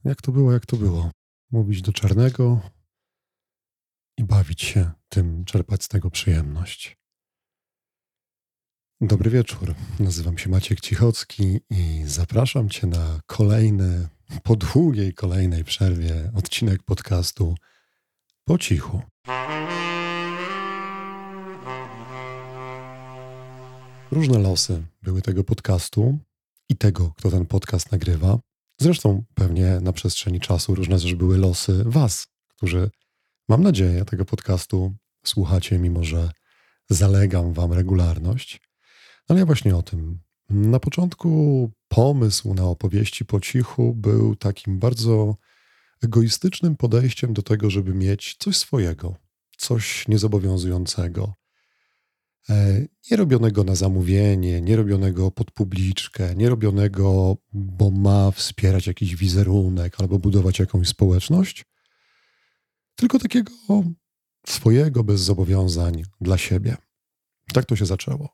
Jak to było? Mówić do czarnego i bawić się tym, czerpać z tego przyjemność. Dobry wieczór, nazywam się Maciek Cichocki i zapraszam Cię na kolejny, po długiej kolejnej przerwie, odcinek podcastu Po cichu. Różne losy były tego podcastu i tego, kto ten podcast nagrywa. Zresztą pewnie na przestrzeni czasu różne też były losy Was, którzy, mam nadzieję, tego podcastu słuchacie, mimo że zalegam Wam regularność. Ale ja właśnie o tym. Na początku pomysł na opowieści po cichu był takim bardzo egoistycznym podejściem do tego, żeby mieć coś swojego, coś niezobowiązującego. Nie robionego na zamówienie, nie robionego pod publiczkę, nie robionego, bo ma wspierać jakiś wizerunek albo budować jakąś społeczność, tylko takiego swojego, bez zobowiązań dla siebie. Tak to się zaczęło.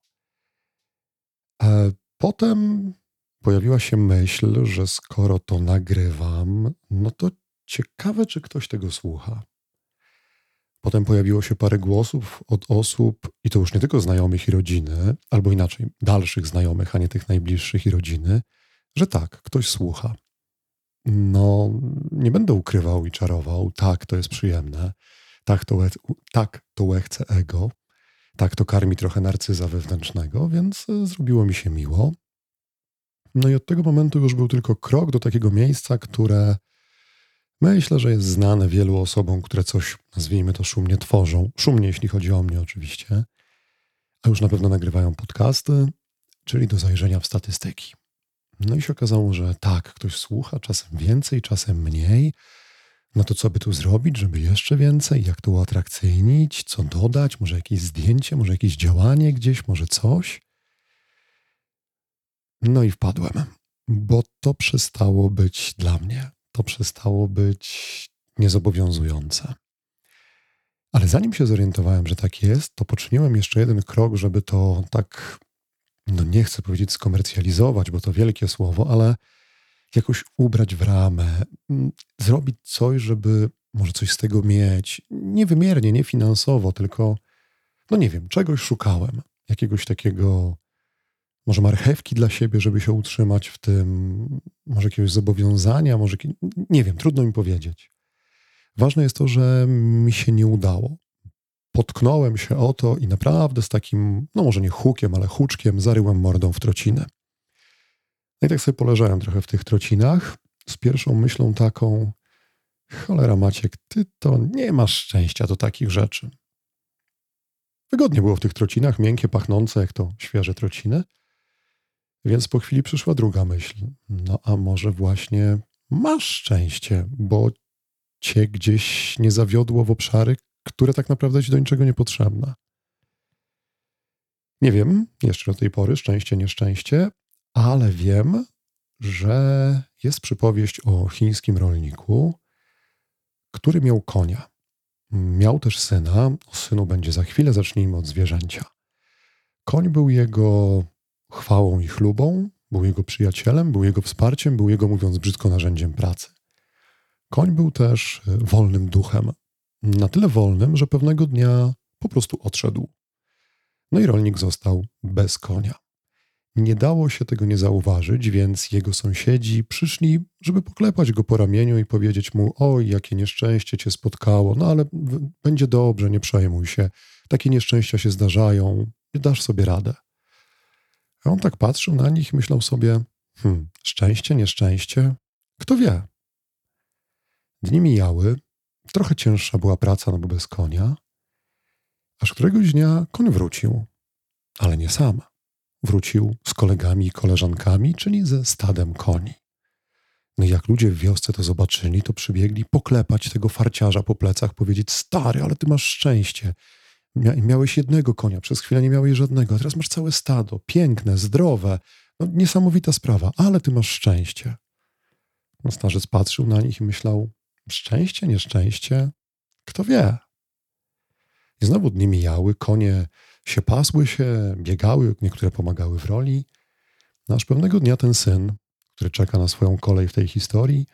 Potem pojawiła się myśl, że skoro to nagrywam, no to ciekawe, czy ktoś tego słucha. Potem pojawiło się parę głosów od osób, i to już nie tylko znajomych i rodziny, albo inaczej, dalszych znajomych, a nie tych najbliższych i rodziny, że tak, ktoś słucha. No, nie będę ukrywał i czarował, tak, to jest przyjemne, tak, to łechce ego, tak, to karmi trochę narcyza wewnętrznego, więc zrobiło mi się miło. No i od tego momentu już był tylko krok do takiego miejsca, które myślę, że jest znane wielu osobom, które coś, nazwijmy to, szumnie tworzą. Szumnie, jeśli chodzi o mnie oczywiście. A już na pewno nagrywają podcasty, czyli do zajrzenia w statystyki. No i się okazało, że tak, ktoś słucha, czasem więcej, czasem mniej. No to co by tu zrobić, żeby jeszcze więcej? Jak to uatrakcyjnić? Co dodać? Może jakieś zdjęcie? Może jakieś działanie gdzieś? Może coś? No i wpadłem, bo to przestało być dla mnie. To przestało być niezobowiązujące. Ale zanim się zorientowałem, że tak jest, to poczyniłem jeszcze jeden krok, żeby to tak, no nie chcę powiedzieć skomercjalizować, bo to wielkie słowo, ale jakoś ubrać w ramę, zrobić coś, żeby może coś z tego mieć. Nie wymiernie, nie finansowo, tylko, no nie wiem, czegoś szukałem. Jakiegoś takiego, może marchewki dla siebie, żeby się utrzymać w tym, może jakiegoś zobowiązania, nie wiem, trudno mi powiedzieć. Ważne jest to, że mi się nie udało. Potknąłem się o to i naprawdę z takim, no może nie hukiem, ale huczkiem zaryłem mordą w trocinę. No i tak sobie poleżałem trochę w tych trocinach z pierwszą myślą taką: cholera Maciek, ty to nie masz szczęścia do takich rzeczy. Wygodnie było w tych trocinach, miękkie, pachnące jak to świeże trociny. Więc po chwili przyszła druga myśl. No a może właśnie masz szczęście, bo cię gdzieś nie zawiodło w obszary, które tak naprawdę ci do niczego nie potrzebne. Nie wiem jeszcze do tej pory, szczęście, nieszczęście, ale wiem, że jest przypowieść o chińskim rolniku, który miał konia. Miał też syna. O synu będzie za chwilę, zacznijmy od zwierzęcia. Koń był jego chwałą i chlubą, był jego przyjacielem, był jego wsparciem, był jego, mówiąc brzydko, narzędziem pracy. Koń był też wolnym duchem. Na tyle wolnym, że pewnego dnia po prostu odszedł. No i rolnik został bez konia. Nie dało się tego nie zauważyć, więc jego sąsiedzi przyszli, żeby poklepać go po ramieniu i powiedzieć mu: oj, jakie nieszczęście cię spotkało, no ale będzie dobrze, nie przejmuj się. Takie nieszczęścia się zdarzają, dasz sobie radę. A on tak patrzył na nich i myślał sobie: szczęście, nieszczęście, kto wie. Dni mijały, trochę cięższa była praca, no bo bez konia, aż któregoś dnia koń wrócił, ale nie sam. Wrócił z kolegami i koleżankami, czyli ze stadem koni. No i jak ludzie w wiosce to zobaczyli, to przybiegli poklepać tego farciarza po plecach, powiedzieć: stary, ale ty masz szczęście. Miałeś jednego konia, przez chwilę nie miałeś żadnego, a teraz masz całe stado, piękne, zdrowe. No, niesamowita sprawa, ale ty masz szczęście. No, starzec patrzył na nich i myślał: szczęście, nieszczęście, kto wie. I znowu dni mijały, konie się pasły się, biegały, niektóre pomagały w roli. No aż pewnego dnia ten syn, który czeka na swoją kolej w tej historii,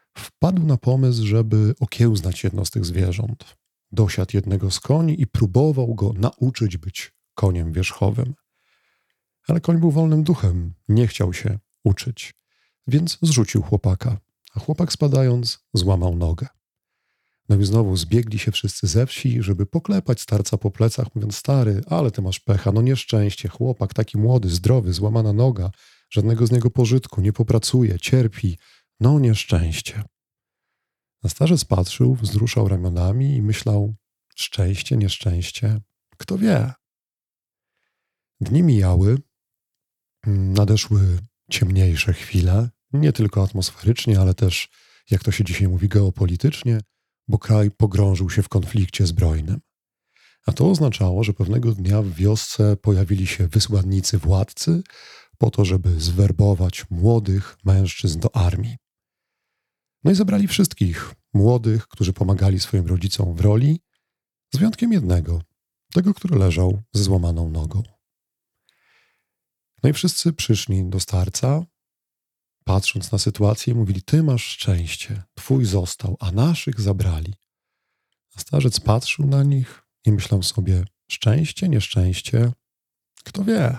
wpadł na pomysł, żeby okiełznać jedno z tych zwierząt. Dosiadł jednego z koni i próbował go nauczyć być koniem wierzchowym. Ale koń był wolnym duchem, nie chciał się uczyć, więc zrzucił chłopaka, a chłopak spadając złamał nogę. No i znowu zbiegli się wszyscy ze wsi, żeby poklepać starca po plecach, mówiąc: stary, ale ty masz pecha, no nieszczęście, chłopak taki młody, zdrowy, złamana noga, żadnego z niego pożytku, nie popracuje, cierpi, no nieszczęście. A starzec patrzył, wzruszał ramionami i myślał: szczęście, nieszczęście, kto wie. Dni mijały, nadeszły ciemniejsze chwile, nie tylko atmosferycznie, ale też, jak to się dzisiaj mówi, geopolitycznie, bo kraj pogrążył się w konflikcie zbrojnym. A to oznaczało, że pewnego dnia w wiosce pojawili się wysłannicy władcy po to, żeby zwerbować młodych mężczyzn do armii. No i zebrali wszystkich młodych, którzy pomagali swoim rodzicom w roli, z wyjątkiem jednego, tego, który leżał ze złamaną nogą. No i wszyscy przyszli do starca, patrząc na sytuację, mówili: ty masz szczęście, twój został, a naszych zabrali. A starzec patrzył na nich i myślał sobie: szczęście, nieszczęście, kto wie.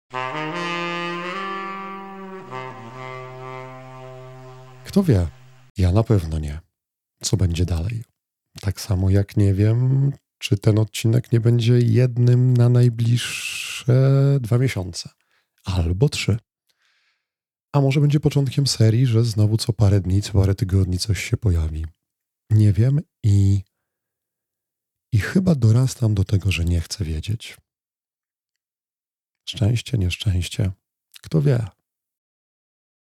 Kto wie? Ja na pewno nie. Co będzie dalej? Tak samo jak nie wiem, czy ten odcinek nie będzie jednym na najbliższe 2 miesiące. Albo 3. A może będzie początkiem serii, że znowu co parę dni, co parę tygodni coś się pojawi. Nie wiem i chyba dorastam do tego, że nie chcę wiedzieć. Szczęście, nieszczęście, kto wie.